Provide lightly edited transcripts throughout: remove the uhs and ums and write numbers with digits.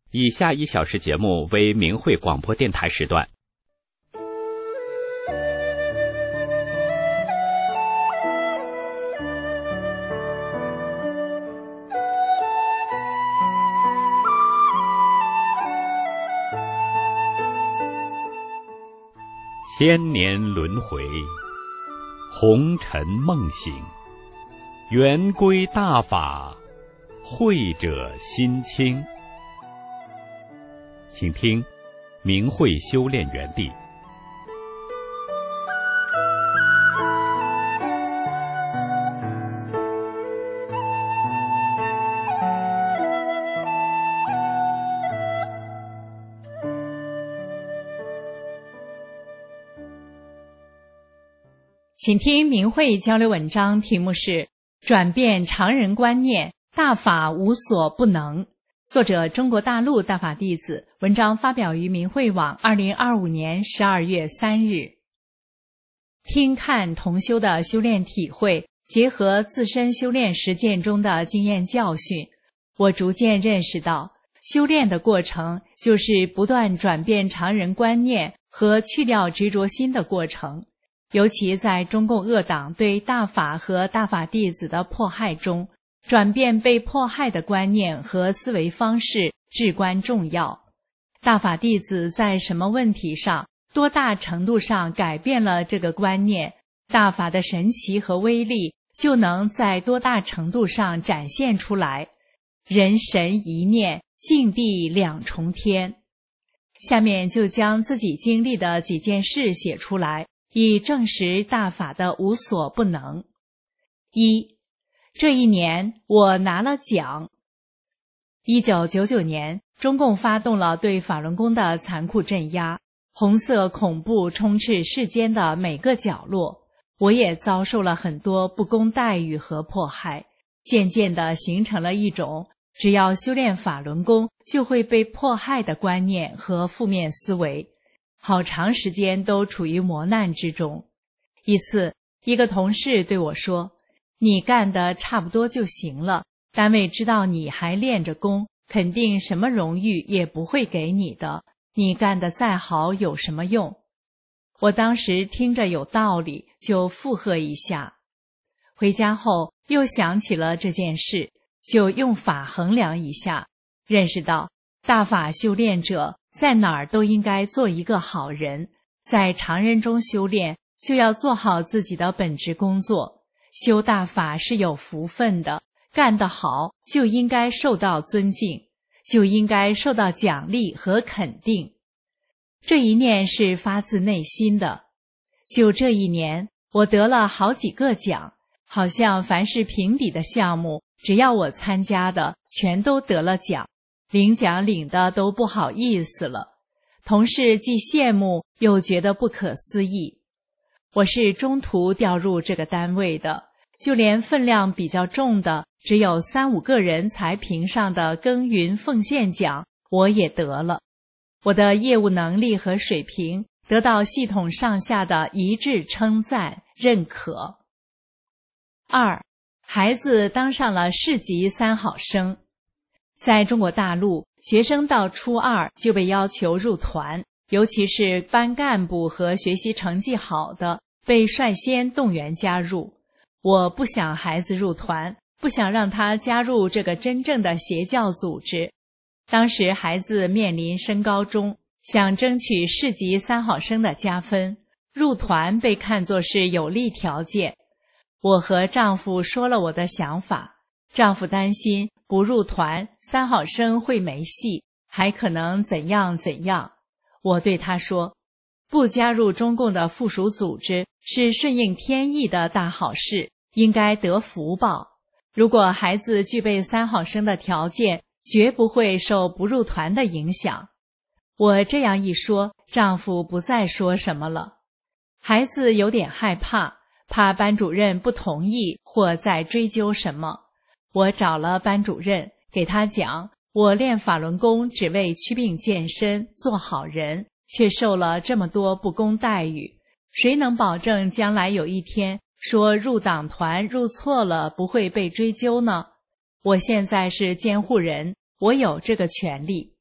以下1小时节目为明慧广播电台时段。千年轮回，红尘梦醒，圆归大法，慧者心清。请听明慧修炼园地。 请听明慧交流文章，题目是转变常人观念，大法无所不能。作者中国大陆大法弟子，文章发表于明慧网2025年12月3日。听看同修的修炼体会，结合自身修炼实践中的经验教训，我逐渐认识到，修炼的过程就是不断转变常人观念和去掉执着心的过程。尤其在中共恶党对大法和大法弟子的迫害中，转变被迫害的观念和思维方式至关重要。大法弟子在什么问题上，多大程度上改变了这个观念，大法的神奇和威力就能在多大程度上展现出来。人神一念，境地两重天。下面就将自己经历的几件事写出来，以证实大法的无所不能。1. 这一年我拿了奖。1999年，中共发动了对法轮功的残酷镇压，红色恐怖充斥世间的每个角落，我也遭受了很多不公待遇和迫害，渐渐地形成了一种只要修炼法轮功就会被迫害的观念和负面思维，好长时间都处于磨难之中。一次，一个同事对我说，你干得差不多就行了，单位知道你还练着功，肯定什么荣誉也不会给你的，你干得再好有什么用？我当时听着有道理，就附和一下。回家后又想起了这件事，就用法衡量一下，认识到大法修炼者在哪儿都应该做一个好人，在常人中修炼，就要做好自己的本职工作。修大法是有福分的，干得好就应该受到尊敬，就应该受到奖励和肯定。这一念是发自内心的。就这一年，我得了好几个奖，好像凡是评比的项目，只要我参加的，全都得了奖，领奖领的都不好意思了。同事既羡慕又觉得不可思议。我是中途调入这个单位的，就连分量比较重的，只有3-5个人才评上的耕耘奉献奖，我也得了。我的业务能力和水平得到系统上下的一致称赞认可。2. 孩子当上了市级3好生。在中国大陆，学生到初2就被要求入团，尤其是班干部和学习成绩好的，被率先动员加入。我不想孩子入团，不想让他加入这个真正的邪教组织。当时孩子面临升高中，想争取市级3好生的加分，入团被看作是有利条件。我和丈夫说了我的想法，丈夫担心不入团3好生会没戏，还可能怎样怎样。我对他说，不加入中共的附属组织是顺应天意的大好事，应该得福报。如果孩子具备3好生的条件，绝不会受不入团的影响。我这样一说，丈夫不再说什么了。孩子有点害怕，怕班主任不同意或再追究什么。我找了班主任，给他讲，我练法轮功只为祛病健身，做好人，却受了这么多不公待遇，谁能保证将来有一天说入党团入错了不会被追究呢？我现在是监护人，我有这个权利。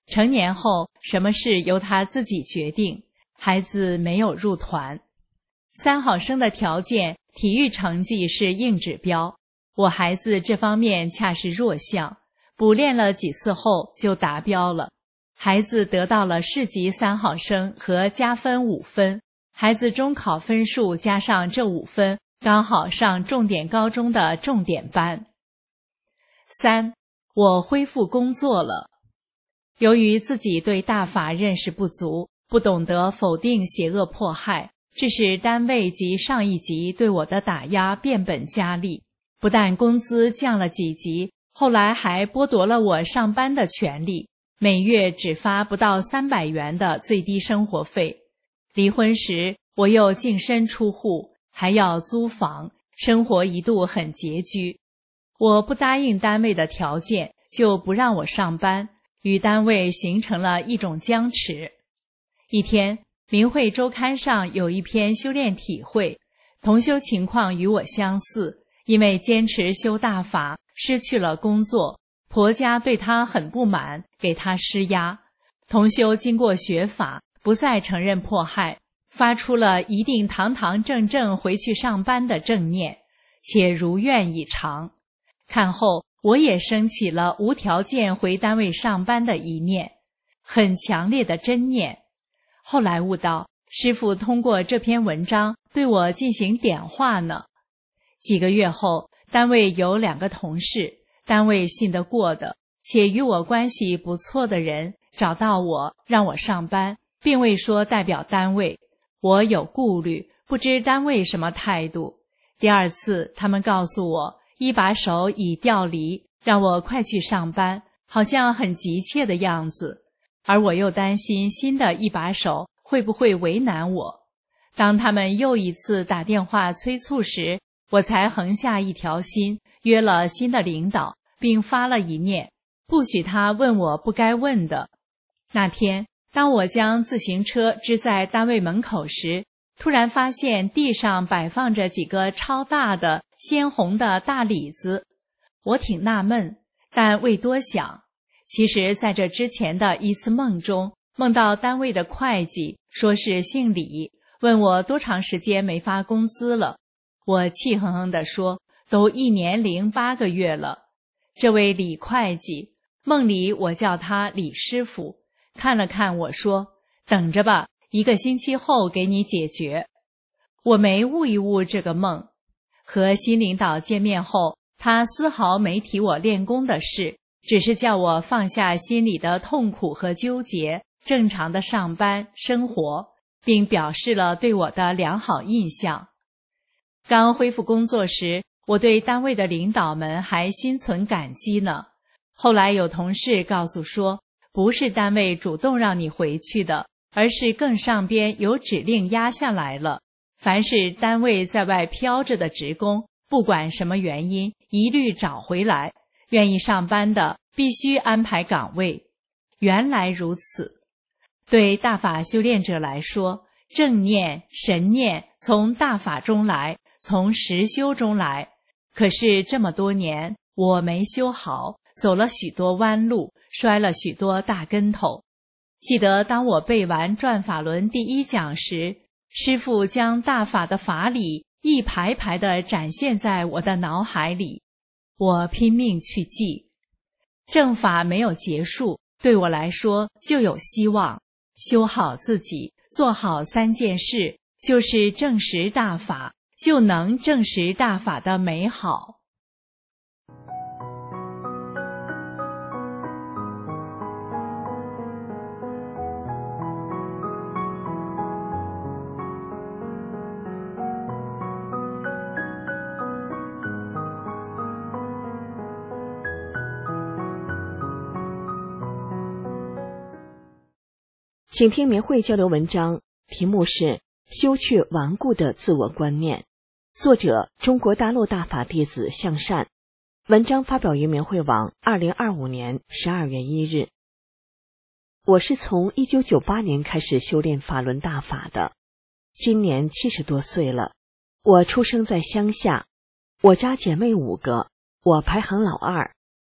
成年后什么事由他自己决定，孩子没有入团。3好生的条件，体育成绩是硬指标，我孩子这方面恰是弱项，补练了几次后就达标了。孩子得到了市级3好生和加分5分，孩子中考分数加上这5分，刚好上重点高中的重点班。3. 我恢复工作了。由于自己对大法认识不足，不懂得否定邪恶迫害，致使单位及上一级对我的打压变本加厉，不但工资降了几级，后来还剥夺了我上班的权利，每月只发不到300元的最低生活费。离婚时，我又净身出户，还要租房，生活一度很拮据。我不答应单位的条件，就不让我上班，与单位形成了一种僵持。一天，明慧周刊上有一篇修炼体会，同修情况与我相似，因为坚持修大法，失去了工作，婆家对他很不满，给他施压。同修经过学法，不再承认迫害，发出了一定堂堂正正回去上班的正念，且如愿以偿。看后，我也升起了无条件回单位上班的一念，很强烈的真念。后来悟到，师父通过这篇文章对我进行点化呢。几个月后，单位有2个同事，单位信得过的，且与我关系不错的人找到我，让我上班，并未说代表单位。我有顾虑，不知单位什么态度。第2次，他们告诉我，一把手已调离，让我快去上班，好像很急切的样子。而我又担心新的一把手会不会为难我。当他们又一次打电话催促时，我才横下一条心，约了新的领导，并发了一念，不许他问我不该问的。那天，当我将自行车支在单位门口时，突然发现地上摆放着几个超大的鲜红的大李子。我挺纳闷，但未多想。其实在这之前的一次梦中，梦到单位的会计说是姓李，问我多长时间没发工资了。我气哼哼地说，都1年08个月了。这位李会计，梦里我叫他李师傅，看了看我说，等着吧，1个星期后给你解决。我没悟一悟这个梦。和新领导见面后，他丝毫没提我练功的事，只是叫我放下心里的痛苦和纠结，正常的上班生活，并表示了对我的良好印象。刚恢复工作时，我对单位的领导们还心存感激呢。后来有同事告诉说，不是单位主动让你回去的，而是更上边有指令压下来了。凡是单位在外飘着的职工，不管什么原因，一律找回来。愿意上班的，必须安排岗位。原来如此。对大法修炼者来说，正念、神念从大法中来，从实修中来。可是这么多年，我没修好，走了许多弯路，摔了许多大跟头。记得当我背完转法轮第1讲时，师父将大法的法理一排排地展现在我的脑海里，我拼命去记。正法没有结束，对我来说就有希望。修好自己，做好3件事，就是证实大法，就能证实大法的美好。 请听明慧交流文章，题目是修去顽固的自我观念，作者中国大陆大法弟子向善，文章发表于明慧网2025年12月1日。我是从1998年开始修炼法轮大法的，今年70多岁了。我出生在乡下，我家姐妹5个，我排行老2。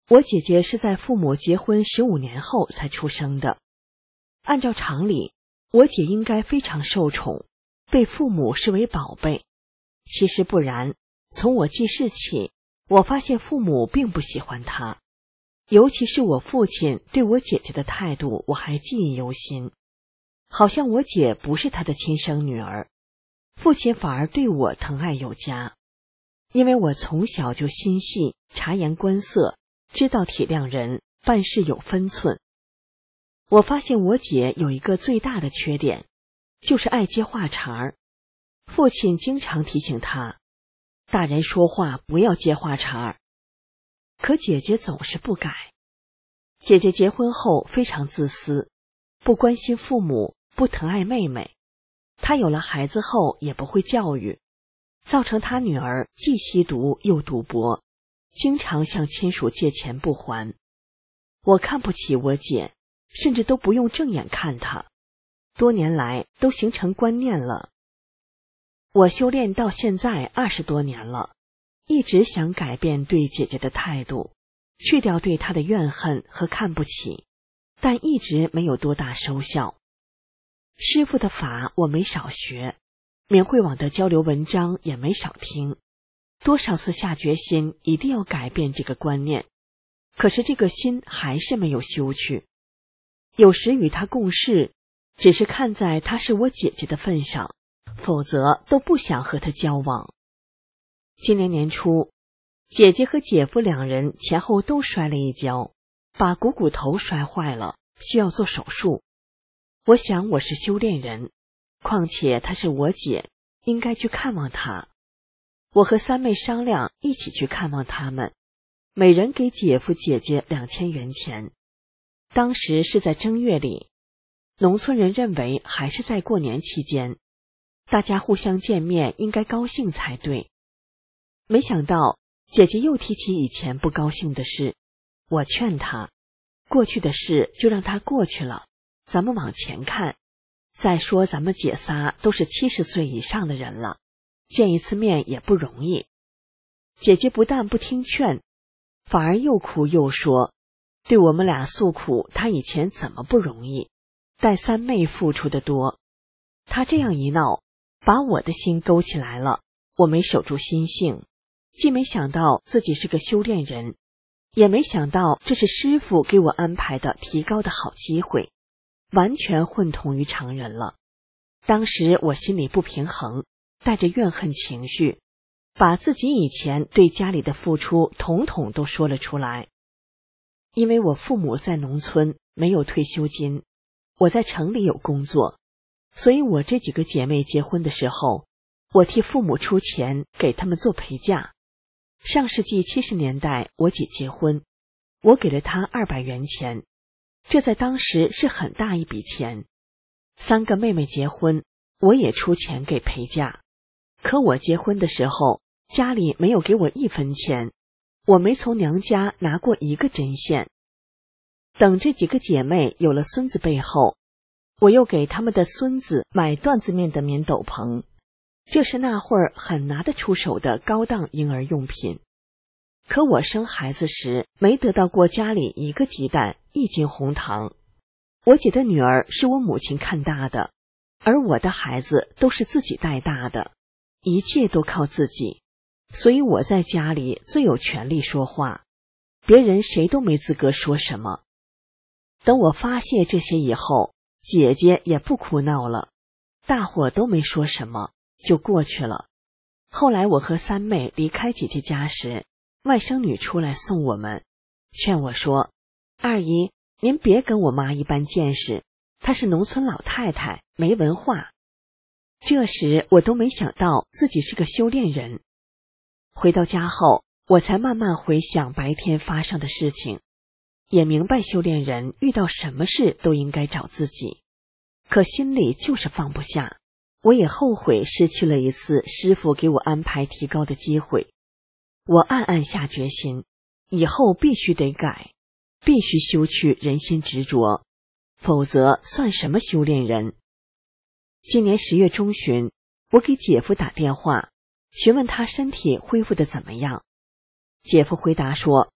我姐姐是在父母结婚15年后才出生的。按照常理，我姐应该非常受宠，被父母视为宝贝。其实不然，从我记事起，我发现父母并不喜欢她，尤其是我父亲对我姐姐的态度，我还记忆犹新。好像我姐不是他的亲生女儿，父亲反而对我疼爱有加。因为我从小就心细，察言观色，知道体谅人，办事有分寸。我发现我姐有一个最大的缺点，就是爱接话茬儿。父亲经常提醒她，大人说话不要接话茬儿。可姐姐总是不改。姐姐结婚后非常自私，不关心父母，不疼爱妹妹。她有了孩子后也不会教育，造成她女儿既吸毒又赌博，经常向亲属借钱不还。我看不起我姐，甚至都不用正眼看她，多年来都形成观念了。我修炼到现在20多年了，一直想改变对姐姐的态度，去掉对她的怨恨和看不起，但一直没有多大收效。师父的法我没少学，明慧网的交流文章也没少听，多少次下决心一定要改变这个观念，可是这个心还是没有修去。有时与她共事，只是看在她是我姐姐的份上，否则都不想和她交往。今年年初，姐姐和姐夫两人前后都摔了一跤，把股头摔坏了，需要做手术。我想我是修炼人，况且她是我姐，应该去看望她。我和三妹商量一起去看望他们，每人给姐夫姐姐2000元钱。当时是在正月里，农村人认为还是在过年期间，大家互相见面应该高兴才对。没想到姐姐又提起以前不高兴的事，我劝她，过去的事就让它过去了，咱们往前看。再说咱们姐仨都是70岁以上的人了，见一次面也不容易。姐姐不但不听劝，反而又哭又说，对我们俩诉苦她以前怎么不容易，带三妹付出的多。她这样一闹，把我的心勾起来了，我没守住心性，既没想到自己是个修炼人，也没想到这是师父给我安排的提高的好机会，完全混同于常人了。当时我心里不平衡，带着怨恨情绪，把自己以前对家里的付出统统都说了出来。因为我父母在农村没有退休金，我在城里有工作，所以我这几个姐妹结婚的时候，我替父母出钱给他们做陪嫁。上世纪70年代我姐结婚，我给了她200元钱，这在当时是很大一笔钱。3个妹妹结婚，我也出钱给陪嫁，可我结婚的时候家里没有给我1分钱，我没从娘家拿过1个针线。等这几个姐妹有了孙子辈后，我又给他们的孙子买缎子面的棉斗篷，这是那会儿很拿得出手的高档婴儿用品。可我生孩子时没得到过家里1个鸡蛋1斤红糖。我姐的女儿是我母亲看大的，而我的孩子都是自己带大的，一切都靠自己，所以我在家里最有权利说话，别人谁都没资格说什么。等我发泄这些以后，姐姐也不哭闹了，大伙都没说什么，就过去了。后来我和三妹离开姐姐家时，外甥女出来送我们，劝我说，二姨，您别跟我妈一般见识，她是农村老太太，没文化。这时我都没想到自己是个修炼人。回到家后，我才慢慢回想白天发生的事情，也明白修炼人遇到什么事都应该找自己，可心里就是放不下。我也后悔失去了一次师父给我安排提高的机会。我暗暗下决心，以后必须得改，必须修去人心执着，否则算什么修炼人。今年10月中旬，我给姐夫打电话，询问他身体恢复得怎么样。姐夫回答说，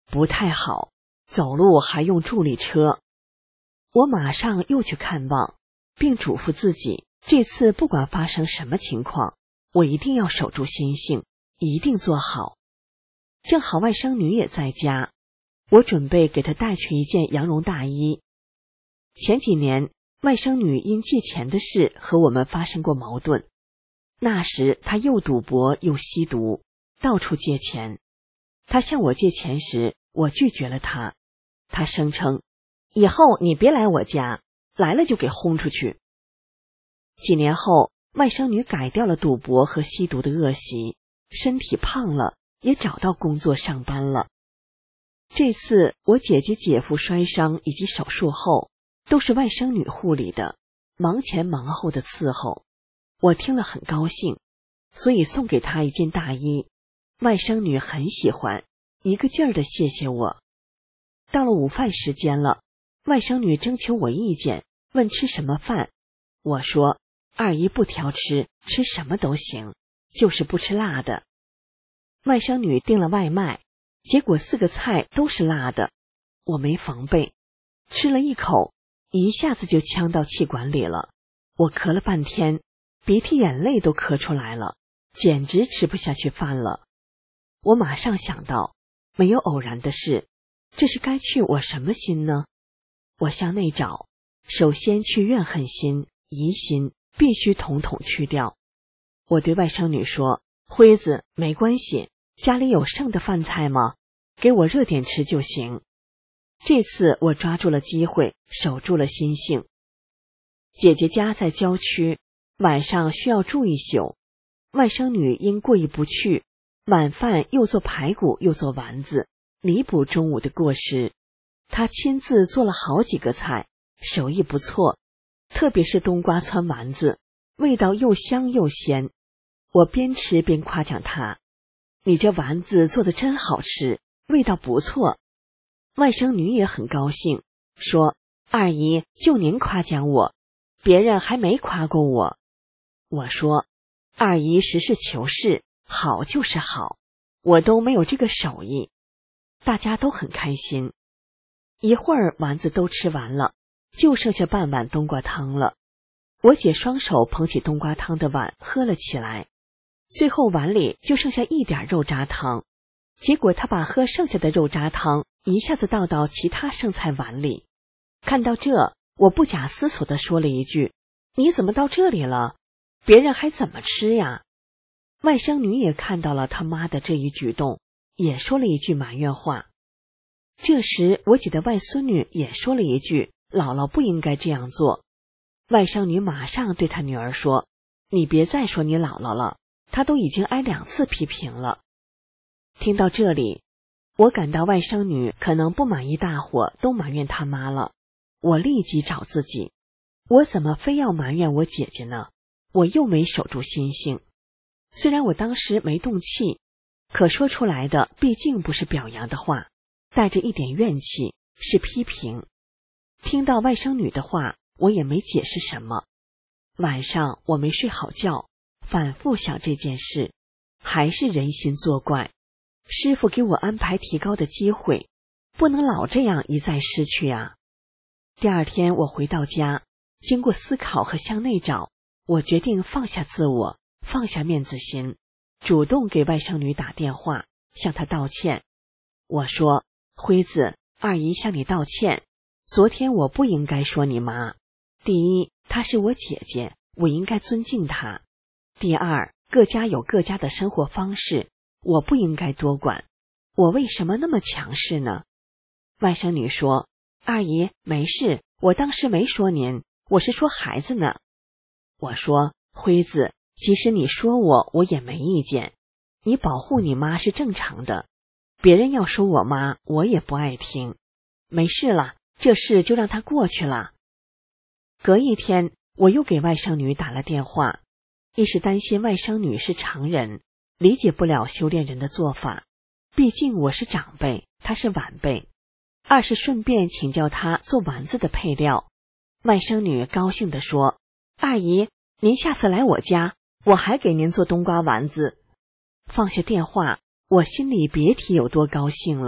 不太好，走路还用助力车。我马上又去看望，并嘱咐自己，这次不管发生什么情况，我一定要守住心性，一定做好。正好外甥女也在家，我准备给她带去一件羊绒大衣。前几年，外甥女因借钱的事和我们发生过矛盾，那时她又赌博又吸毒，到处借钱。她向我借钱时，我拒绝了她。她声称，以后你别来我家，来了就给轰出去。几年后，外甥女改掉了赌博和吸毒的恶习，身体胖了，也找到工作上班了。这次我姐姐姐夫摔伤以及手术后，都是外甥女护理的，忙前忙后的伺候。我听了很高兴，所以送给她一件大衣。外甥女很喜欢，一个劲儿地谢谢我。到了午饭时间了，外甥女征求我意见，问吃什么饭。我说，二姨不挑吃，吃什么都行，就是不吃辣的。外甥女订了外卖，结果4个菜都是辣的。我没防备，吃了一口，一下子就呛到气管里了。我咳了半天，鼻涕眼泪都咳出来了，简直吃不下去饭了。我马上想到，没有偶然的事，这是该去我什么心呢？我向内找，首先去怨恨心、疑心，必须统统去掉。我对外甥女说，辉子，没关系，家里有剩的饭菜吗？给我热点吃就行。这次我抓住了机会，守住了心性。姐姐家在郊区，晚上需要住一宿。外甥女因过意不去，晚饭又做排骨又做丸子，弥补中午的过失。她亲自做了好几个菜，手艺不错，特别是冬瓜汆丸子，味道又香又鲜。我边吃边夸奖她，你这丸子做得真好吃，味道不错。外甥女也很高兴，说，二姨，就您夸奖我，别人还没夸过我。我说，二姨实事求是，好就是好，我都没有这个手艺。大家都很开心。一会儿丸子都吃完了，就剩下半碗冬瓜汤了。我姐双手捧起冬瓜汤的碗喝了起来，最后碗里就剩下一点肉渣汤。结果她把喝剩下的肉渣汤一下子倒到其他剩菜碗里。看到这，我不假思索地说了一句，你怎么到这里了？别人还怎么吃呀？外甥女也看到了他妈的这一举动，也说了一句埋怨话。这时我姐的外孙女也说了一句，姥姥不应该这样做。外甥女马上对她女儿说，你别再说你姥姥了，她都已经挨2次批评了。听到这里，我感到外甥女可能不满意大伙都埋怨她妈了。我立即找自己，我怎么非要埋怨我姐姐呢？我又没守住心性。虽然我当时没动气，可说出来的毕竟不是表扬的话，带着一点怨气，是批评。听到外甥女的话，我也没解释什么。晚上我没睡好觉，反复想这件事，还是人心作怪。师父给我安排提高的机会，不能老这样一再失去啊。第二天我回到家，经过思考和向内找，我决定放下自我，放下面子心，主动给外甥女打电话，向她道歉。我说，辉子，二姨向你道歉，昨天我不应该说你妈。第一，她是我姐姐，我应该尊敬她。第二，各家有各家的生活方式，我不应该多管。我为什么那么强势呢？外甥女说，二姨，没事，我当时没说您，我是说孩子呢。我说，辉子，即使你说我也没意见，你保护你妈是正常的，别人要说我妈，我也不爱听。没事了，这事就让它过去了。隔一天，我又给外甥女打了电话，一是担心外甥女是常人，理解不了修炼人的做法，毕竟我是长辈，她是晚辈；二是顺便请教她做丸子的配料。外甥女高兴地说，二姨，您下次来我家，我还给您做冬瓜丸子。放下电话，我心里别提有多高兴了。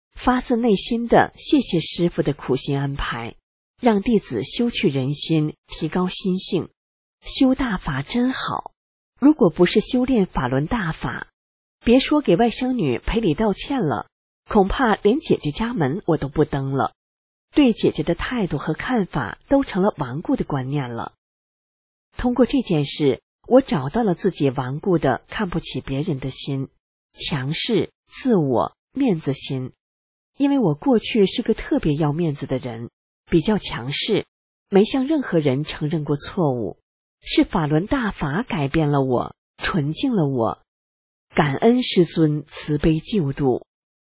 发自内心的谢谢师父的苦心安排，让弟子修去人心，提高心性。修大法真好，如果不是修炼法轮大法，别说给外甥女赔礼道歉了，恐怕连姐姐家门我都不登了。对姐姐的态度和看法都成了顽固的观念了。通过这件事，我找到了自己顽固的看不起别人的心，强势、自我、面子心。因为我过去是个特别要面子的人，比较强势，没向任何人承认过错误。是法轮大法改变了我，纯净了我。感恩师尊慈悲救度。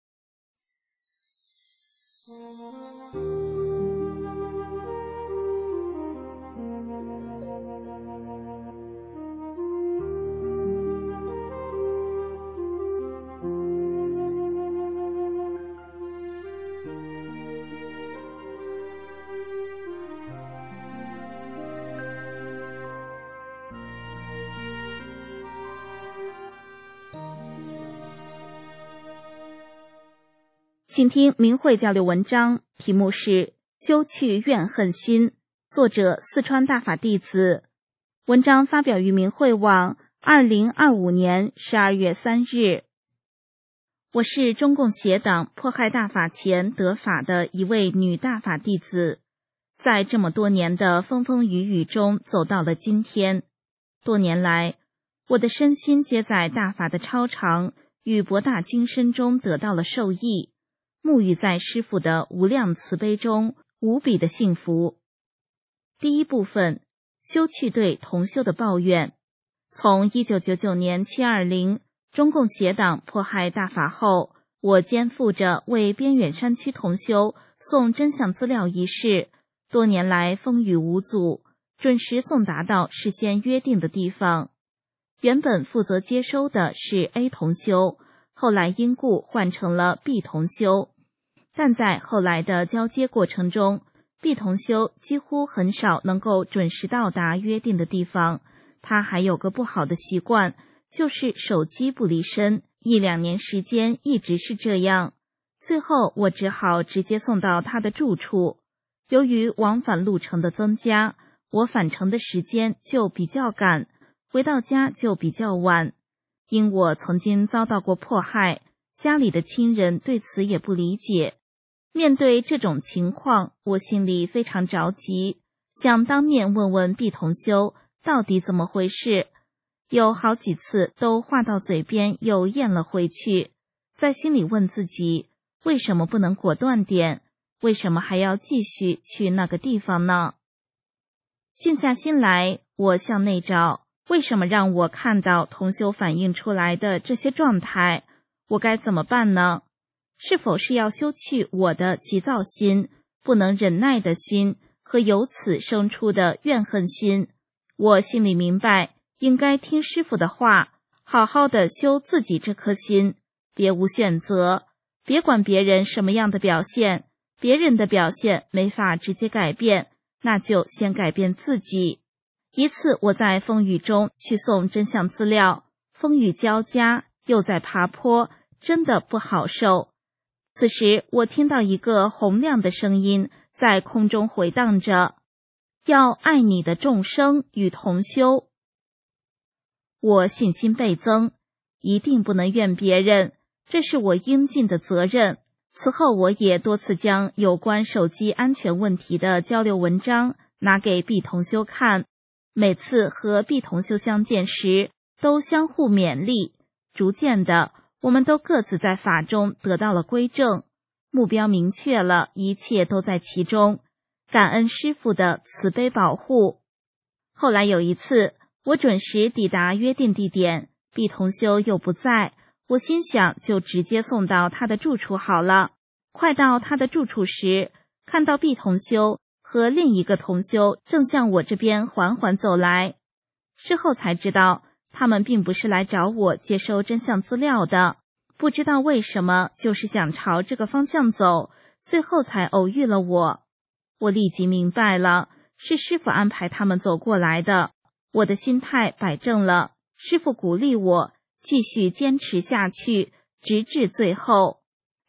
请听明慧交流文章，题目是修去怨恨心，作者四川大法弟子。文章发表于明慧网2025年12月3日。我是中共邪党迫害大法前得法的一位女大法弟子，在这么多年的风风雨雨中走到了今天。多年来，我的身心皆在大法的超常与博大精深中得到了受益，沐浴在师父的无量慈悲中，无比的幸福。第一部分，修去对同修的抱怨。从1999年720中共邪党迫害大法后，我肩负着为边远山区同修送真相资料一事，多年来风雨无阻，准时送达到事先约定的地方。原本负责接收的是 A 同修，后来因故换成了 B 同修。但在后来的交接过程中， B 同修几乎很少能够准时到达约定的地方。他还有个不好的习惯，就是手机不离身，1-2年时间一直是这样。最后我只好直接送到他的住处。由于往返路程的增加，我返程的时间就比较赶，回到家就比较晚。因我曾经遭到过迫害，家里的亲人对此也不理解。面对这种情况，我心里非常着急，想当面问问 B 同修到底怎么回事。有好几次都话到嘴边又咽了回去，在心里问自己，为什么不能果断点？为什么还要继续去那个地方呢？静下心来，我向内找，为什么让我看到同修反映出来的这些状态？我该怎么办呢？是否是要修去我的急躁心、不能忍耐的心和由此生出的怨恨心？我心里明白，应该听师父的话，好好的修自己这颗心，别无选择，别管别人什么样的表现，别人的表现没法直接改变，那就先改变自己。一次我在风雨中去送真相资料，风雨交加，又在爬坡，真的不好受。此时我听到一个洪亮的声音在空中回荡着，要爱你的众生与同修。我信心倍增，一定不能怨别人，这是我应尽的责任。此后我也多次将有关手机安全问题的交流文章拿给 B 同修看，每次和 B 同修相见时都相互勉励，逐渐的我们都各自在法中得到了归正，目标明确了，一切都在其中，感恩师父的慈悲保护。后来有一次，我准时抵达约定地点， B 同修又不在，我心想就直接送到他的住处好了。快到他的住处时，看到 B 同修和另一个同修正向我这边缓缓走来。事后才知道，他们并不是来找我接收真相资料的，不知道为什么就是想朝这个方向走，最后才偶遇了我。我立即明白了，是师父安排他们走过来的。我的心态摆正了，师父鼓励我继续坚持下去，直至最后。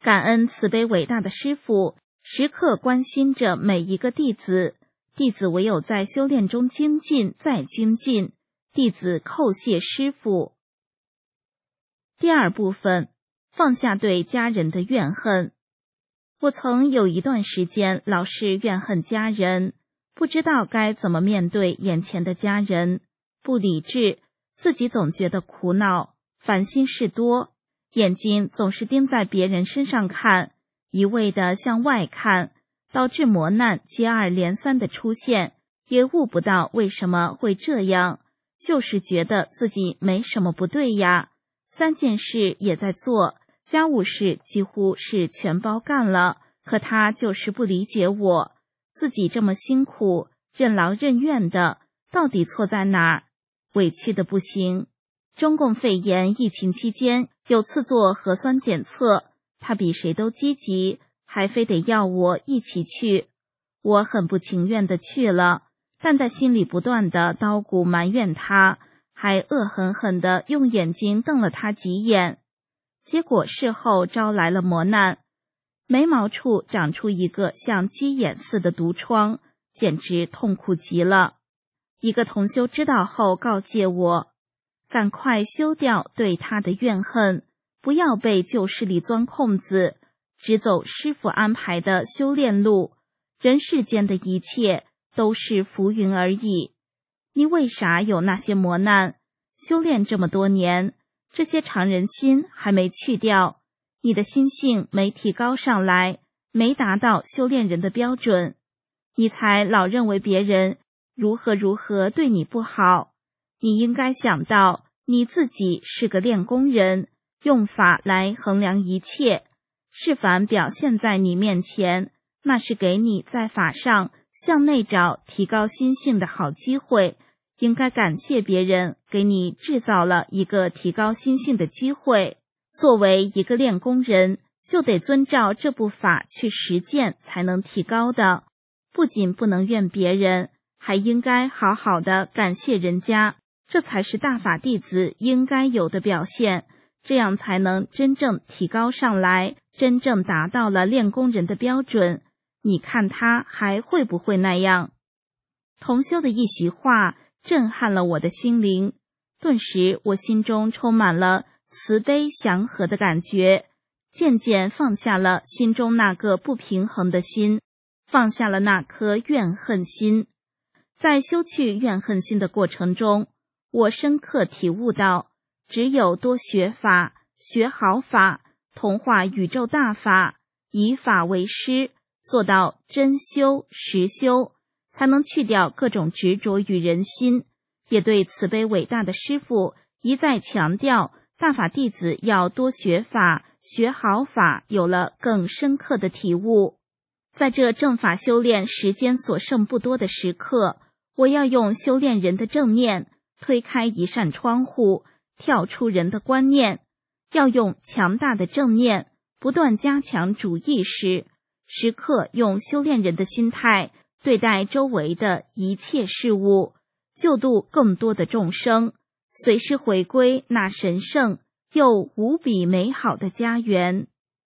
感恩慈悲伟大的师父，时刻关心着每一个弟子。弟子唯有在修炼中精进，再精进。弟子叩谢师父。第二部分，放下对家人的怨恨。我曾有一段时间老是怨恨家人，不知道该怎么面对眼前的家人，不理智，自己总觉得苦恼，烦心事多，眼睛总是盯在别人身上看，一味地向外看，导致磨难接二连三的出现，也悟不到为什么会这样，就是觉得自己没什么不对呀，3件事也在做，家务事几乎是全包干了，可他就是不理解我，自己这么辛苦，任劳任怨的，到底错在哪儿？委屈的不行。中共肺炎疫情期间，有次做核酸检测，他比谁都积极，还非得要我一起去。我很不情愿的去了，但在心里不断的叨咕埋怨他，还恶狠狠地用眼睛瞪了他几眼。结果事后招来了磨难，眉毛处长出一个像鸡眼似的毒疮，简直痛苦极了。一个同修知道后告诫我，赶快休掉对他的怨恨，不要被旧势力钻空子，只走师父安排的修炼路，人世间的一切都是浮云而已。你为啥有那些磨难？修炼这么多年，这些常人心还没去掉，你的心性没提高上来，没达到修炼人的标准，你才老认为别人如何对你不好。你应该想到你自己是个练功人，用法来衡量一切，是凡表现在你面前，那是给你在法上向内找提高心性的好机会，应该感谢别人给你制造了一个提高心性的机会。作为一个练功人，就得遵照这部法去实践才能提高的，不仅不能怨别人，还应该好好的感谢人家，这才是大法弟子应该有的表现，这样才能真正提高上来，真正达到了练功人的标准。你看他还会不会那样？同修的一席话震撼了我的心灵，顿时我心中充满了慈悲祥和的感觉，渐渐放下了心中那个不平衡的心，放下了那颗怨恨心。在修去怨恨心的过程中，我深刻体悟到，只有多学法，学好法，同化宇宙大法，以法为师，做到真修实修，才能去掉各种执着与人心，也对慈悲伟大的师父一再强调大法弟子要多学法，学好法有了更深刻的体悟。在这正法修炼时间所剩不多的时刻，我要用修炼人的正念推开一扇窗户，跳出人的观念，要用强大的正念不断加强主意识，时刻用修炼人的心态对待周围的一切事物，救度更多的众生，随时回归那神圣又无比美好的家园。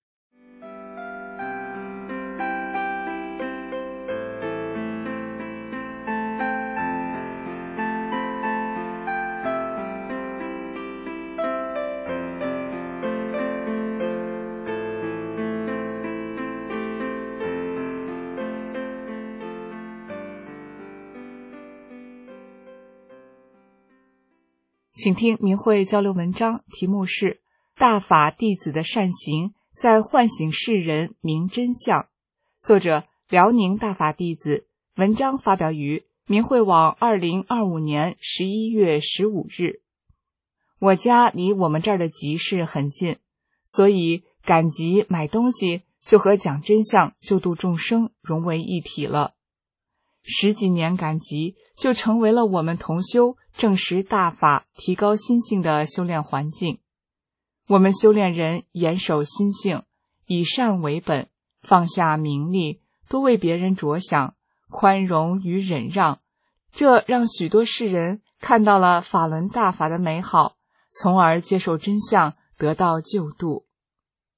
请听明慧交流文章，题目是大法弟子的善行在唤醒世人明真相，作者辽宁大法弟子，文章发表于明慧网2025年11月15日。我家离我们这儿的集市很近，所以赶集买东西就和讲真相救度众生融为一体了。10几年赶集就成为了我们同修证实大法提高心性的修炼环境。我们修炼人严守心性，以善为本，放下名利，多为别人着想，宽容与忍让，这让许多世人看到了法轮大法的美好，从而接受真相，得到救度。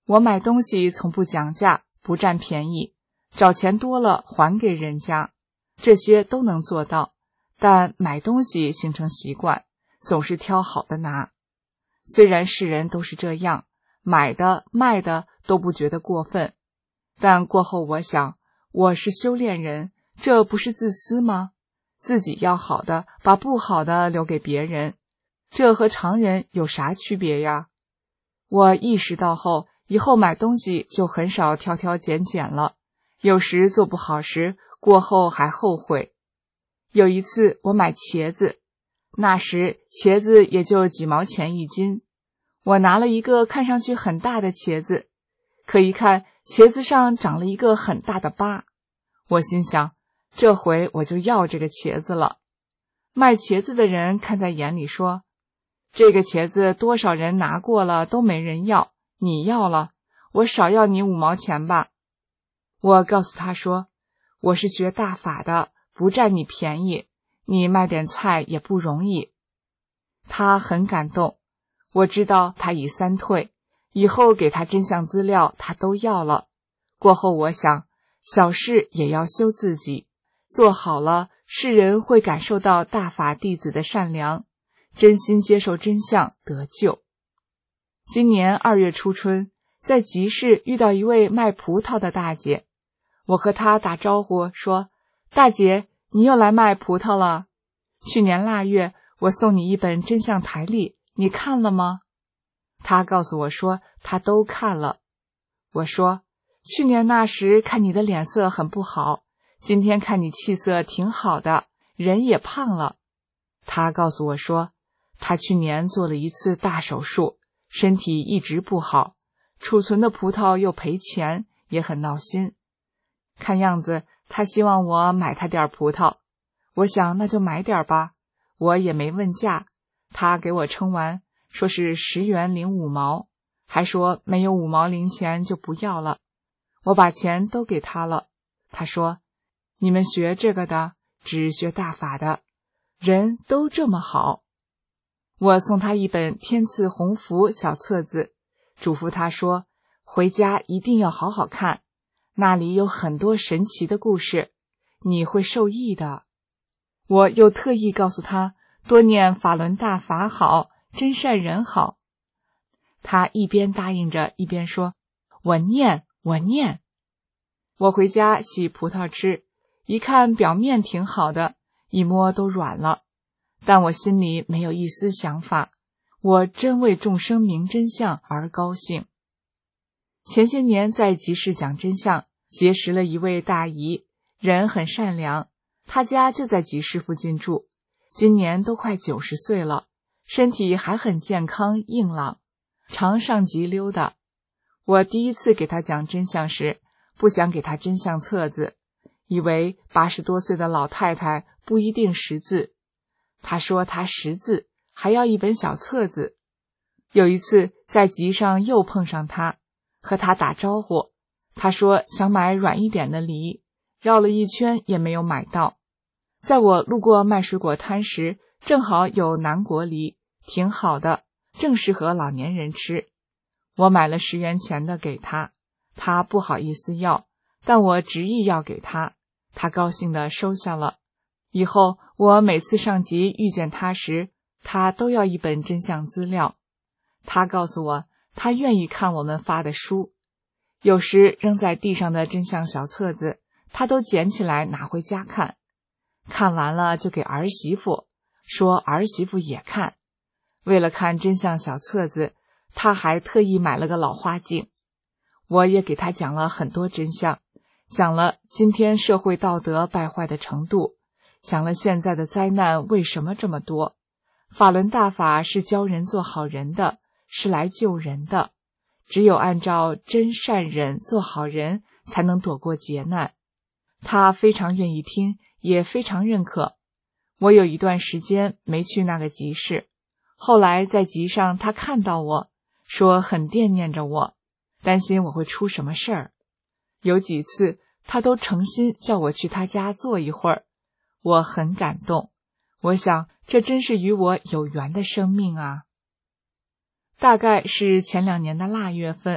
我买东西从不讲价，不占便宜，找钱多了还给人家，这些都能做到，但买东西形成习惯，总是挑好的拿。虽然世人都是这样，买的卖的都不觉得过分，但过后我想，我是修炼人，这不是自私吗？自己要好的，把不好的留给别人，这和常人有啥区别呀？我意识到后，以后买东西就很少挑挑拣拣了，有时做不好时，过后还后悔。有一次我买茄子，那时茄子也就几毛钱一斤，我拿了一个看上去很大的茄子，可一看茄子上长了一个很大的疤，我心想，这回我就要这个茄子了。卖茄子的人看在眼里说，这个茄子多少人拿过了都没人要，你要了，我少要你5毛钱吧。我告诉他说，我是学大法的，不占你便宜，你卖点菜也不容易。他很感动，我知道他已3退，以后给他真相资料他都要了。过后我想，小事也要修自己，做好了，世人会感受到大法弟子的善良，真心接受真相得救。今年2月初春，在集市遇到一位卖葡萄的大姐，我和她打招呼说，大姐，你又来卖葡萄了？去年腊月我送你一本真相台历，你看了吗？她告诉我说她都看了。我说，去年那时看你的脸色很不好，今天看你气色挺好的，人也胖了。她告诉我说，她去年做了一次大手术，身体一直不好，储存的葡萄又赔钱，也很闹心。看样子她希望我买她点葡萄，我想那就买点吧，我也没问价，她给我称完，说是10元零5毛，还说没有5毛零钱就不要了。我把钱都给她了，她说，你们学这个的只学大法的，人都这么好。我送她一本天赐鸿福小册子，嘱咐她说，回家一定要好好看，那里有很多神奇的故事，你会受益的。我又特意告诉她，多念法轮大法好，真善人好。她一边答应着，一边说，我念。我回家洗葡萄吃，一看表面挺好的，一摸都软了，但我心里没有一丝想法，我真为众生明真相而高兴。前些年在集市讲真相，结识了一位大姨，人很善良，她家就在集市附近住，今年都快90岁了，身体还很健康硬朗，常上集溜达。我第一次给她讲真相时，不想给她真相册子，以为80多岁的老太太不一定识字。她说她识字，还要一本小册子。有一次在集上又碰上她，和她打招呼，她说想买软一点的梨，绕了一圈也没有买到。在我路过卖水果摊时，正好有南国梨，挺好的，正适合老年人吃。我买了10元钱的给她，她不好意思要，但我执意要给她，她高兴地收下了。以后我每次上集遇见她时，她都要一本真相资料。她告诉我，她愿意看我们发的书，有时扔在地上的真相小册子，她都捡起来拿回家看，看完了就给儿媳妇，说儿媳妇也看。为了看真相小册子，她还特意买了个老花镜。我也给她讲了很多真相，讲了今天社会道德败坏的程度，讲了现在的灾难为什么这么多。法轮大法是教人做好人的，是来救人的，只有按照真善忍做好人，才能躲过劫难。她非常愿意听，也非常认可。我有一段时间没去那个集市，后来在集上她看到我，说很惦念着我，担心我会出什么事儿。有几次她都诚心叫我去她家坐一会儿，我很感动。我想这真是与我有缘的生命啊。大概是前2年的腊月份，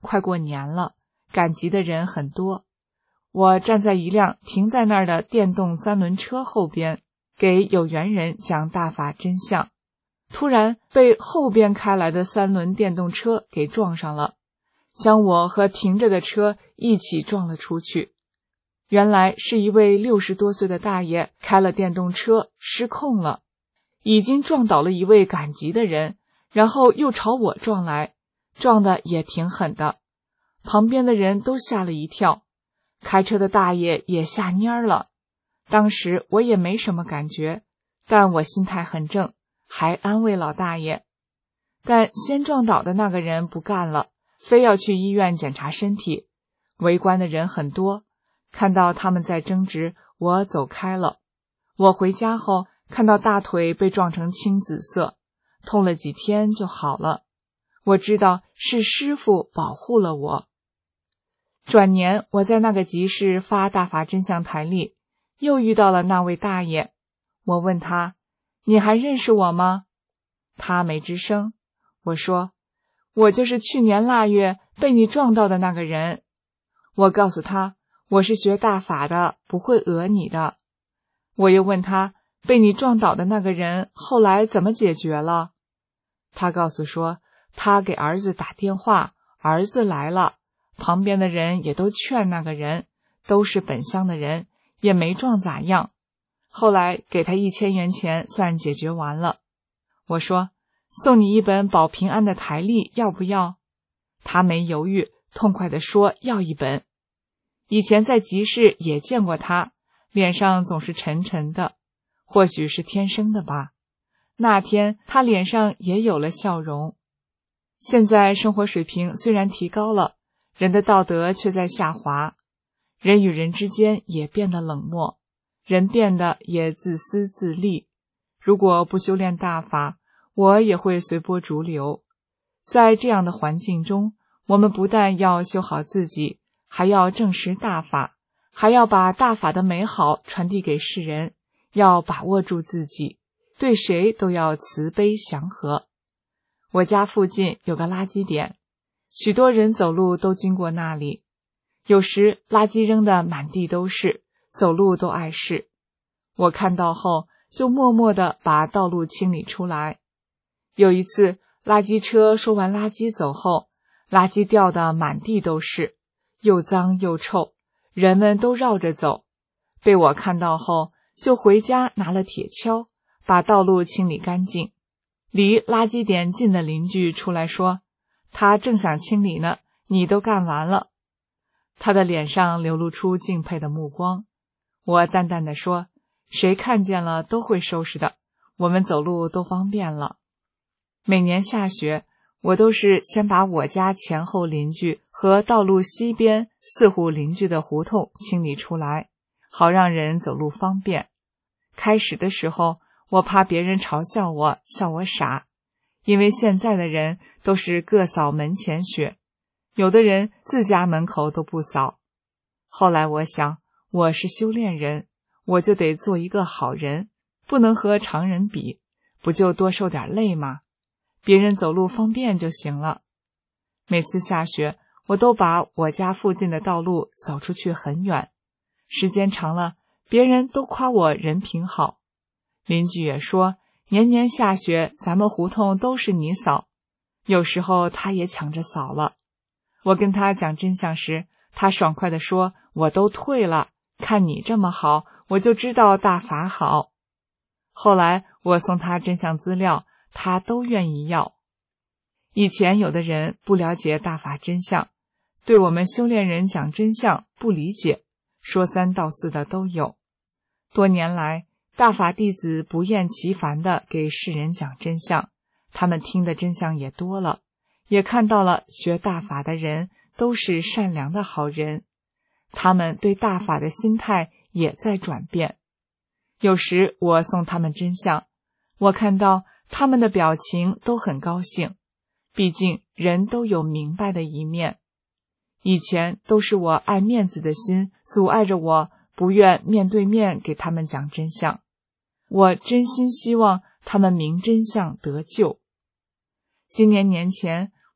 快过年了，赶集的人很多。我站在一辆停在那儿的电动3轮车后边，给有缘人讲大法真相，突然被后边开来的3轮电动车给撞上了，将我和停着的车一起撞了出去。原来是一位60多岁的大爷开了电动车失控了，已经撞倒了一位赶集的人，然后又朝我撞来，撞得也挺狠的。旁边的人都吓了一跳，开车的大爷也吓蔫了。当时我也没什么感觉，但我心态很正，还安慰老大爷。但先撞倒的那个人不干了，非要去医院检查身体。围观的人很多，看到他们在争执，我走开了。我回家后看到大腿被撞成青紫色，痛了几天就好了。我知道是师父保护了我。转年我在那个集市发大法真相台历，又遇到了那位大爷。我问他，你还认识我吗？他没吱声。我说，我就是去年腊月被你撞到的那个人。我告诉他，我是学大法的，不会讹你的。我又问他，被你撞倒的那个人后来怎么解决了？他告诉说，他给儿子打电话，儿子来了，旁边的人也都劝那个人，都是本乡的人，也没撞咋样。后来给他1000元钱，算解决完了。我说，送你一本保平安的台历，要不要？他没犹豫，痛快地说要一本。以前在集市也见过他，脸上总是沉沉的，或许是天生的吧。那天他脸上也有了笑容。现在生活水平虽然提高了，人的道德却在下滑，人与人之间也变得冷漠，人变得也自私自利。如果不修炼大法，我也会随波逐流。在这样的环境中，我们不但要修好自己，还要正视大法，还要把大法的美好传递给世人，要把握住自己，对谁都要慈悲祥和。我家附近有个垃圾点，许多人走路都经过那里，有时垃圾扔得满地都是，走路都碍事。我看到后就默默地把道路清理出来。有一次垃圾车收完垃圾走后，垃圾掉得满地都是，又脏又臭，人们都绕着走。被我看到后，就回家拿了铁锹，把道路清理干净。离垃圾点近的邻居出来说，他正想清理呢，你都干完了。他的脸上流露出敬佩的目光。我淡淡地说，谁看见了都会收拾的，我们走路都方便了。每年下雪，我都是先把我家前后邻居和道路西边4户邻居的胡同清理出来，好让人走路方便。开始的时候，我怕别人嘲笑我，笑我傻，因为现在的人都是各扫门前雪，有的人自家门口都不扫。后来我想，我是修炼人，我就得做一个好人，不能和常人比，不就多受点累吗？别人走路方便就行了。每次下雪，我都把我家附近的道路扫出去很远，时间长了，别人都夸我人品好。邻居也说，年年下雪，咱们胡同都是你扫。有时候他也抢着扫了。我跟他讲真相时，他爽快地说，我都退了，看你这么好，我就知道大法好。后来我送他真相资料，他都愿意要。以前有的人不了解大法真相，对我们修炼人讲真相不理解，说三道四的都有。多年来，大法弟子不厌其烦地给世人讲真相，他们听的真相也多了，也看到了学大法的人都是善良的好人，他们对大法的心态也在转变。有时我送他们真相，我看到他们的表情都很高兴，毕竟人都有明白的一面。以前都是我爱面子的心阻碍着我，不愿面对面给他们讲真相。我真心希望他们明真相得救。今年年前，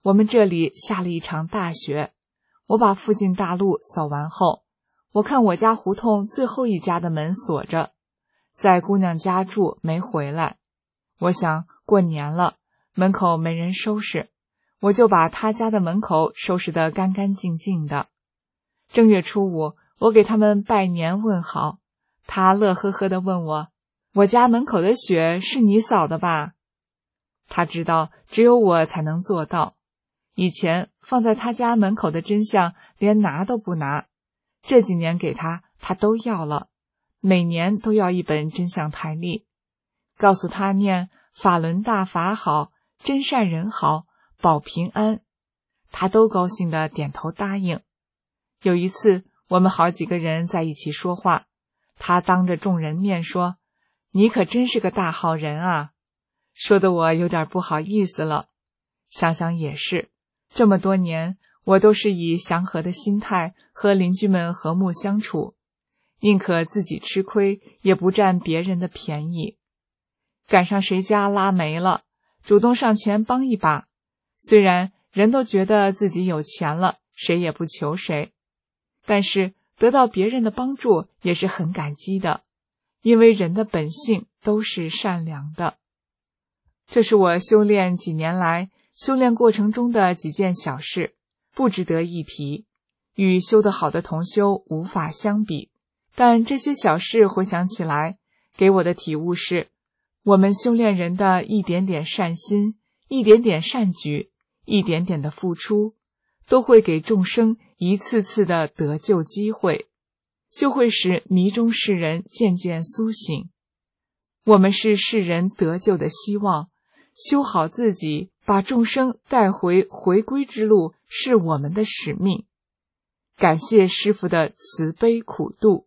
我们这里下了一场大雪，我把附近大路扫完后，我看我家胡同最后一家的门锁着，在姑娘家住没回来。我想过年了，门口没人收拾，我就把她家的门口收拾得干干净净的。正月初五，我给他们拜年问好，她乐呵呵地问我家门口的雪是你扫的吧？她知道只有我才能做到。以前放在她家门口的真相连拿都不拿，这几年给她都要了，每年都要一本真相台历，告诉她念法轮大法好，真善人好，保平安，她都高兴地点头答应。有一次我们好几个人在一起说话，她当着众人面说，你可真是个大好人啊，说得我有点不好意思了。想想也是，这么多年我都是以祥和的心态和邻居们和睦相处，宁可自己吃亏，也不占别人的便宜。赶上谁家拉煤了，主动上前帮一把，虽然人都觉得自己有钱了，谁也不求谁，但是得到别人的帮助也是很感激的，因为人的本性都是善良的。这是我修炼几年来修炼过程中的几件小事，不值得一提，与修得好的同修无法相比。但这些小事回想起来，给我的体悟是，我们修炼人的一点点善心，一点点善举，一点点的付出，都会给众生一次次的得救机会，就会使迷中世人渐渐苏醒。我们是世人得救的希望，修好自己，把众生带回回归之路，是我们的使命。感谢师父的慈悲苦度。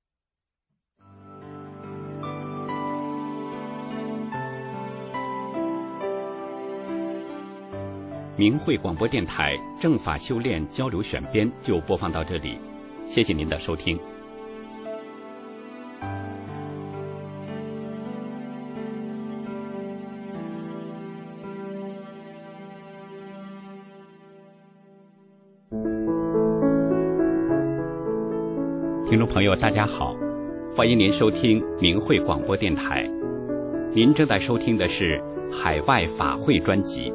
明慧广播电台正法修炼交流选编就播放到这里，谢谢您的收听。听众朋友大家好，欢迎您收听明慧广播电台，您正在收听的是海外法会专辑。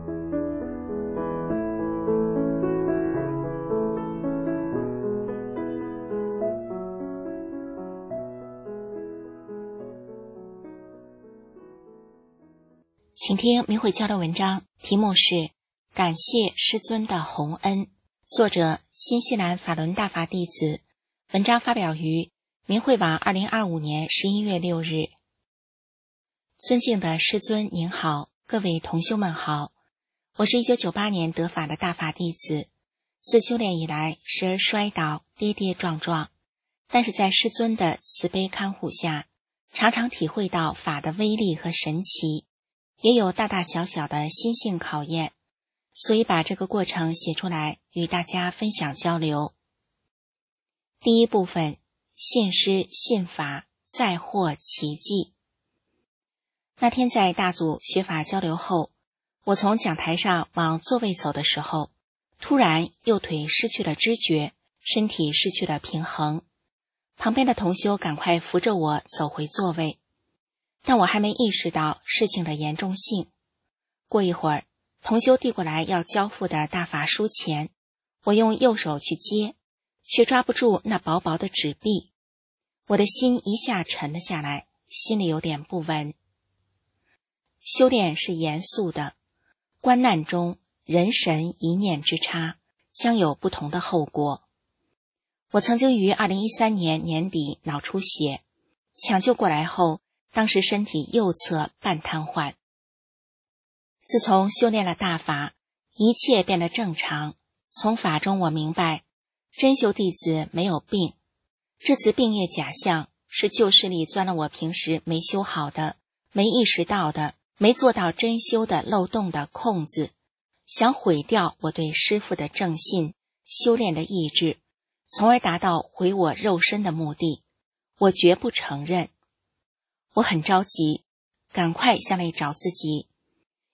请听明慧交流文章，题目是感谢师尊的洪恩，作者新西兰法轮大法弟子，文章发表于明慧网2025年11月6日。尊敬的师尊您好，各位同修们好，我是1998年得法的大法弟子，自修炼以来时而摔倒，跌跌撞撞，但是在师尊的慈悲看护下，常常体会到法的威力和神奇，也有大大小小的心性考验，所以把这个过程写出来与大家分享交流。第一部分，信师信法再获奇迹。那天在大组学法交流后，我从讲台上往座位走的时候，突然右腿失去了知觉，身体失去了平衡，旁边的同修赶快扶着我走回座位，但我还没意识到事情的严重性。过一会儿，同修递过来要交付的大法书钱，我用右手去接，却抓不住那薄薄的纸币，我的心一下沉了下来，心里有点不稳。修炼是严肃的，关难中人神一念之差，将有不同的后果。我曾经于2013年年底脑出血，抢救过来后，当时身体右侧半瘫痪。自从修炼了大法，一切变得正常。从法中我明白，真修弟子没有病，这次病业假象是旧势力钻了我平时没修好的、没意识到的、没做到真修的漏洞的空子，想毁掉我对师父的正信、修炼的意志，从而达到毁我肉身的目的。我绝不承认。我很着急，赶快向内找自己，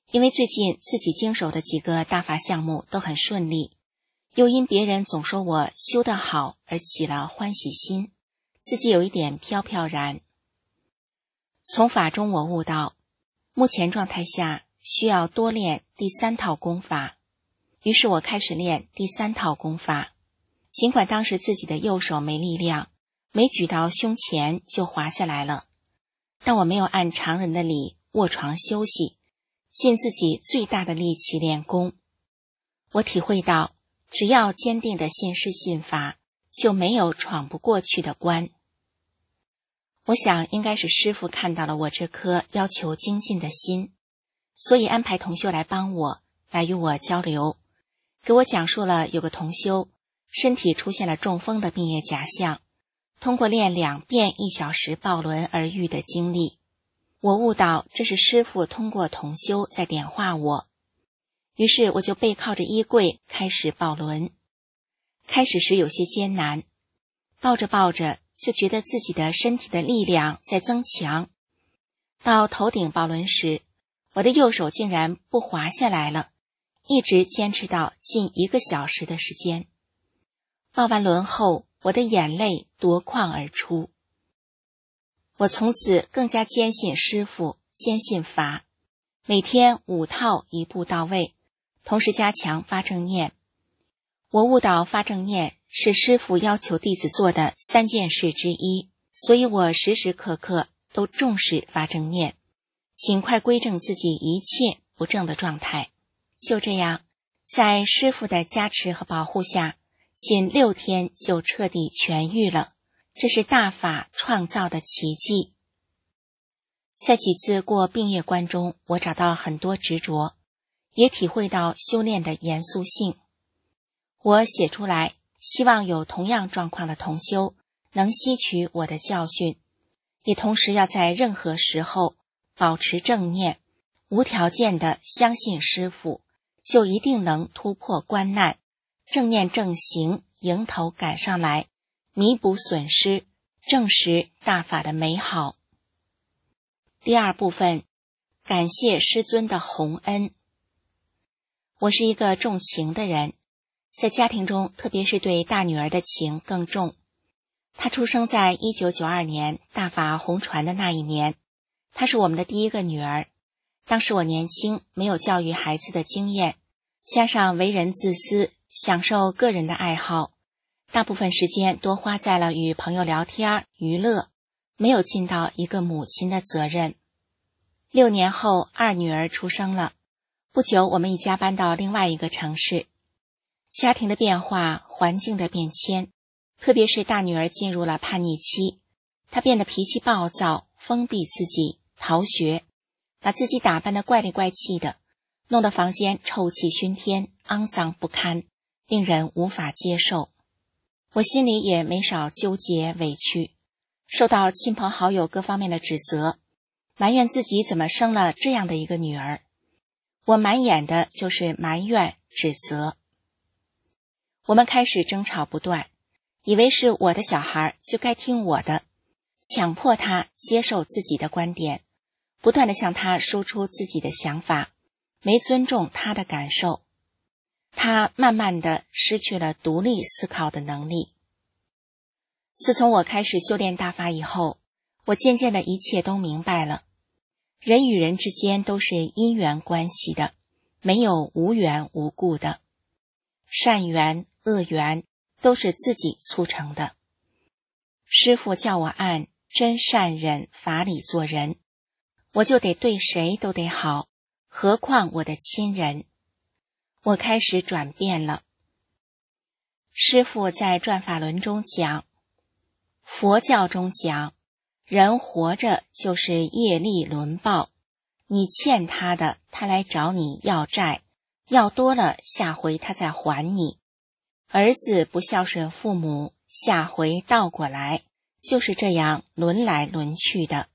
因为最近自己经手的几个大法项目都很顺利，又因别人总说我修得好而起了欢喜心，自己有一点飘飘然。从法中我悟到，目前状态下需要多练第3套功法，于是我开始练第3套功法。尽管当时自己的右手没力量，没举到胸前就滑下来了，但我没有按常人的理卧床休息，尽自己最大的力气练功。我体会到，只要坚定的信师信法，就没有闯不过去的关。我想应该是师父看到了我这颗要求精进的心，所以安排同修来帮我，来与我交流，给我讲述了有个同修身体出现了中风的病业假象，通过练2遍1小时抱轮而愈的经历。我悟到这是师父通过同修在点化我，于是我就背靠着衣柜开始抱轮。开始时有些艰难，抱着抱着就觉得自己的身体的力量在增强，到头顶抱轮时，我的右手竟然不滑下来了，一直坚持到近1个小时的时间。抱完轮后，我的眼泪夺眶而出。我从此更加坚信师父，坚信法，每天5套一步到位，同时加强发正念。我悟到发正念是师父要求弟子做的3件事之一，所以我时时刻刻都重视发正念，尽快归正自己一切不正的状态。就这样，在师父的加持和保护下，仅6天就彻底痊愈了，这是大法创造的奇迹。在几次过病业关中，我找到很多执着，也体会到修炼的严肃性。我写出来，希望有同样状况的同修能吸取我的教训，也同时要在任何时候保持正念，无条件的相信师父，就一定能突破关难，正念正行迎头赶上来，弥补损失，证实大法的美好。第2部分，感谢师尊的洪恩。我是一个重情的人，在家庭中，特别是对大女儿的情更重。她出生在1992年大法红传的那一年，她是我们的第1个女儿。当时我年轻，没有教育孩子的经验，加上为人自私，享受个人的爱好，大部分时间多花在了与朋友聊天、娱乐，没有尽到一个母亲的责任。6年后，2女儿出生了，不久我们一家搬到另外一个城市。家庭的变化，环境的变迁，特别是大女儿进入了叛逆期，她变得脾气暴躁，封闭自己，逃学，把自己打扮得怪里怪气的，弄得房间臭气熏天，肮脏不堪，令人无法接受。我心里也没少纠结委屈，受到亲朋好友各方面的指责，埋怨自己怎么生了这样的一个女儿。我满眼的就是埋怨、指责。我们开始争吵不断，以为是我的小孩就该听我的，强迫他接受自己的观点，不断地向他输出自己的想法，没尊重他的感受。他慢慢地失去了独立思考的能力。自从我开始修炼大法以后，我渐渐的一切都明白了。人与人之间都是因缘关系的，没有无缘无故的。善缘、恶缘都是自己促成的。师父叫我按真善忍法理做人，我就得对谁都得好，何况我的亲人。我开始转变了。师父在转法轮中讲，佛教中讲，人活着就是业力轮报，你欠他的，他来找你要债，要多了，下回他再还你。儿子不孝顺父母，下回倒过来，就是这样轮来轮去的。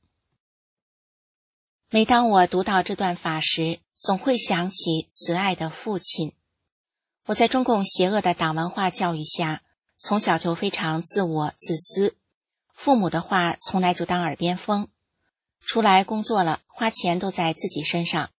每当我读到这段法时，总会想起慈爱的父亲。我在中共邪恶的党文化教育下，从小就非常自我自私，父母的话从来就当耳边风。出来工作了，花钱都在自己身上，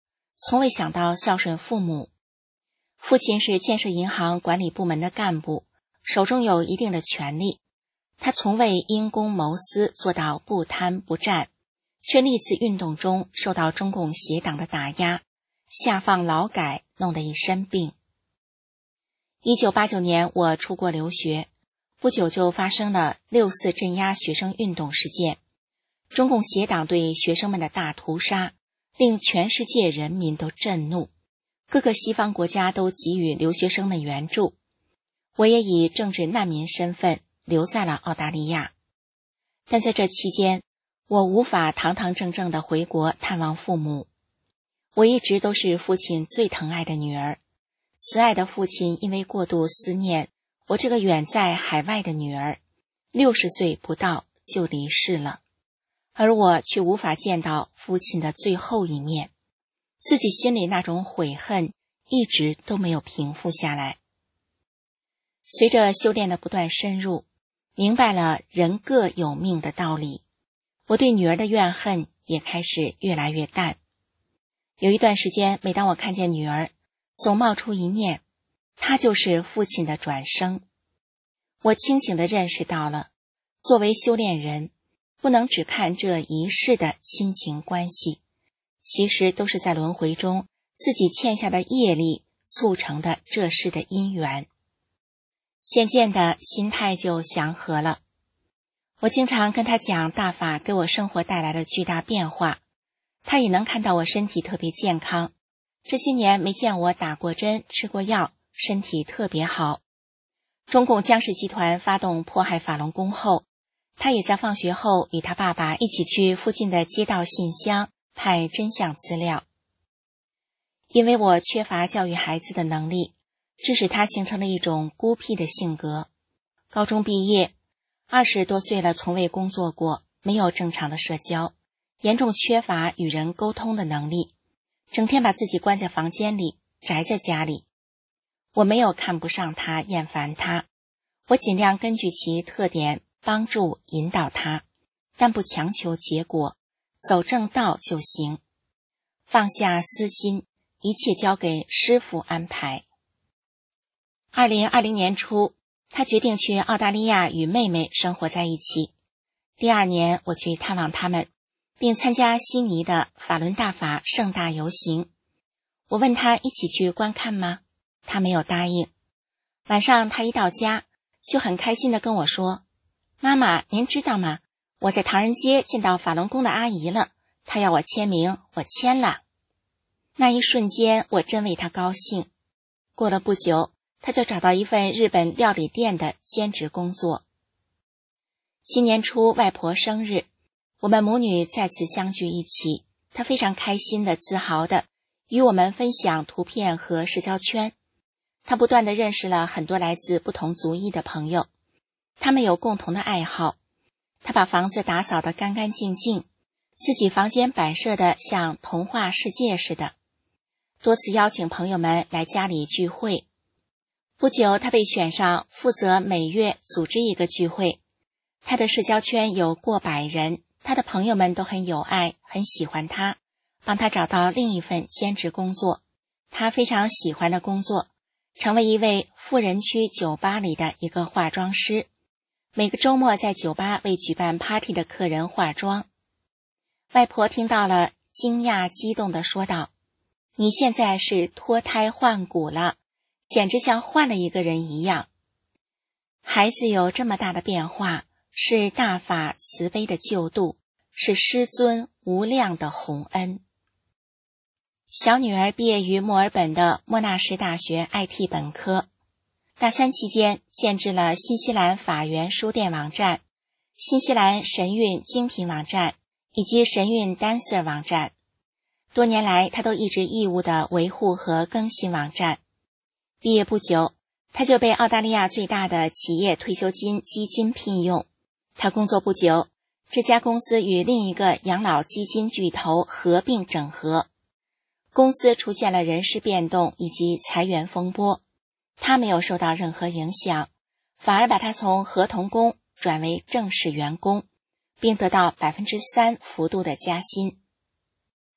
从未想到孝顺父母。父亲是建设银行管理部门的干部，手中有一定的权力，他从未因公谋私，做到不贪不占，却历次运动中受到中共邪党的打压，下放劳改，弄得一身病。1989年我出国留学，不久就发生了6·4镇压学生运动事件，中共邪党对学生们的大屠杀令全世界人民都震怒，各个西方国家都给予留学生们援助，我也以政治难民身份留在了澳大利亚。但在这期间，我无法堂堂正正地回国探望父母。我一直都是父亲最疼爱的女儿，慈爱的父亲因为过度思念我这个远在海外的女儿，60岁不到就离世了，而我却无法见到父亲的最后一面，自己心里那种悔恨一直都没有平复下来。随着修炼的不断深入，明白了人各有命的道理，我对女儿的怨恨也开始越来越淡。有一段时间，每当我看见女儿，总冒出一念，她就是父亲的转生。我清醒地认识到了，作为修炼人，不能只看这一世的亲情关系，其实都是在轮回中自己欠下的业力促成的这世的因缘。渐渐的，心态就祥和了。我经常跟他讲大法给我生活带来的巨大变化，他也能看到我身体特别健康，这些年没见我打过针吃过药，身体特别好。中共江氏集团发动迫害法轮功后，他也在放学后与他爸爸一起去附近的街道信箱派真相资料。因为我缺乏教育孩子的能力，致使他形成了一种孤僻的性格。高中毕业，20多岁了，从未工作过，没有正常的社交，严重缺乏与人沟通的能力，整天把自己关在房间里，宅在家里。我没有看不上他，厌烦他，我尽量根据其特点帮助引导他，但不强求结果，走正道就行，放下私心，一切交给师父安排。2020年初，他决定去澳大利亚与妹妹生活在一起。第2年，我去探望他们，并参加悉尼的法轮大法盛大游行。我问他一起去观看吗？他没有答应。晚上他一到家，就很开心地跟我说，妈妈，您知道吗？我在唐人街见到法轮功的阿姨了，她要我签名，我签了。那一瞬间，我真为他高兴。过了不久，他就找到一份日本料理店的兼职工作。今年初外婆生日，我们母女再次相聚一起，她非常开心的、自豪的与我们分享图片和社交圈。她不断地认识了很多来自不同族裔的朋友，他们有共同的爱好。她把房子打扫得干干净净，自己房间摆设得像童话世界似的，多次邀请朋友们来家里聚会。不久，他被选上负责每月组织一个聚会。他的社交圈有过百人，他的朋友们都很有爱，很喜欢他，帮他找到另一份兼职工作，他非常喜欢的工作，成为一位富人区酒吧里的一个化妆师，每个周末在酒吧为举办 party 的客人化妆。外婆听到了，惊讶激动地说道，你现在是脱胎换骨了，简直像换了一个人一样。孩子有这么大的变化，是大法慈悲的救度，是师尊无量的洪恩。小女儿毕业于墨尔本的莫纳什大学 IT 本科，大3期间建制了新西兰法源书店网站、新西兰神韵精品网站以及神韵 Dancer 网站。多年来，她都一直义务地维护和更新网站。毕业不久，他就被澳大利亚最大的企业退休金基金聘用。他工作不久，这家公司与另一个养老基金巨头合并整合，公司出现了人事变动以及裁员风波。他没有受到任何影响，反而把他从合同工转为正式员工，并得到3%幅度的加薪。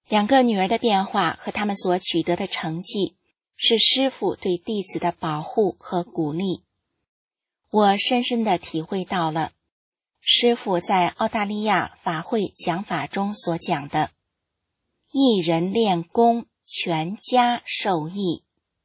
两个女儿的变化和他们所取得的成绩，是师父对弟子的保护和鼓励。我深深地体会到了师父在澳大利亚法会讲法中所讲的一人练功，全家受益。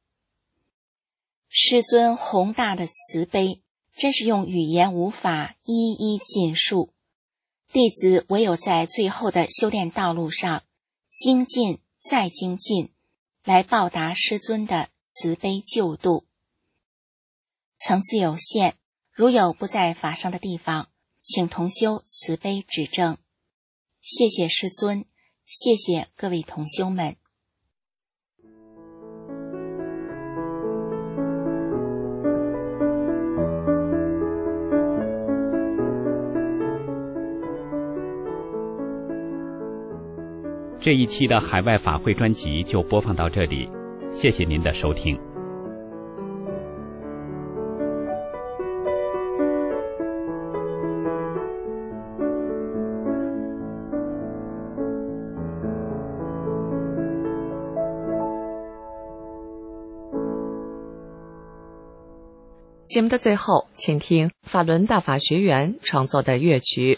师尊宏大的慈悲真是用语言无法一一尽述，弟子唯有在最后的修炼道路上精进再精进，来报答师尊的慈悲救度。层次有限，如有不在法上的地方，请同修慈悲指正。谢谢师尊，谢谢各位同修们。 这一期的海外法会专辑就播放到这里，谢谢您的收听。 节目的最后，请听法轮大法学员创作的乐曲。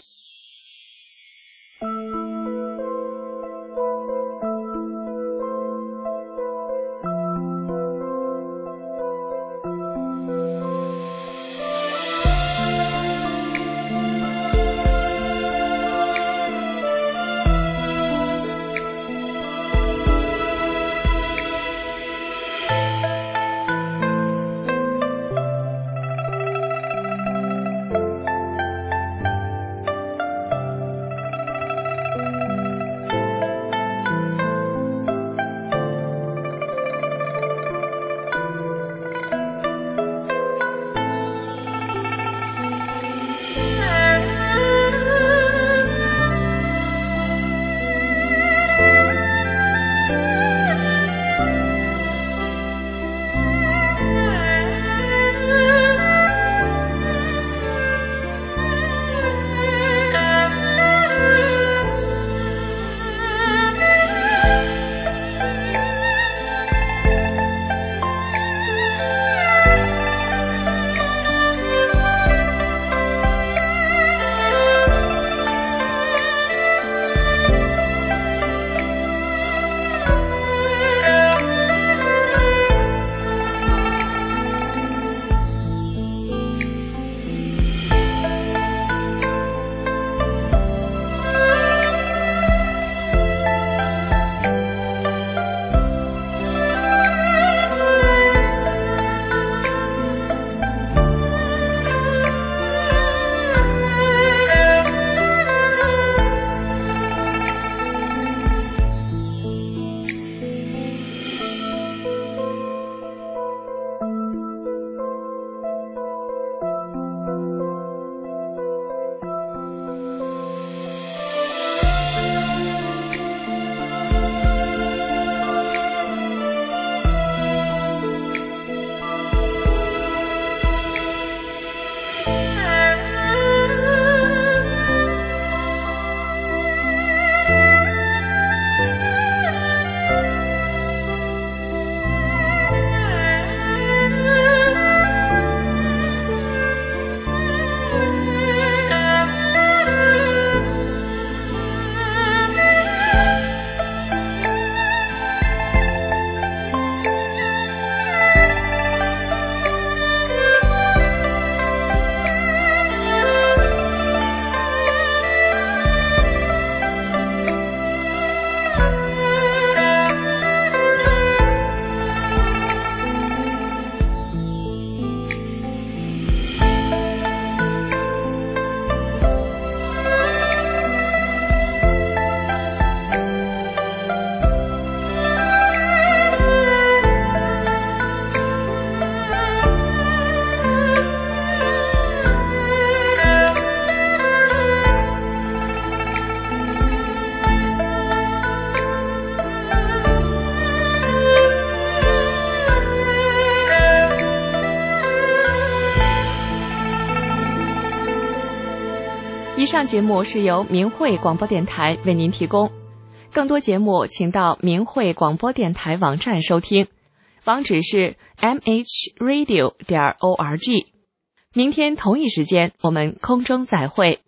以上节目是由明慧广播电台为您提供， 更多节目请到明慧广播电台网站收听，网址是 mhradio.org。明天同一时间我们空中再会。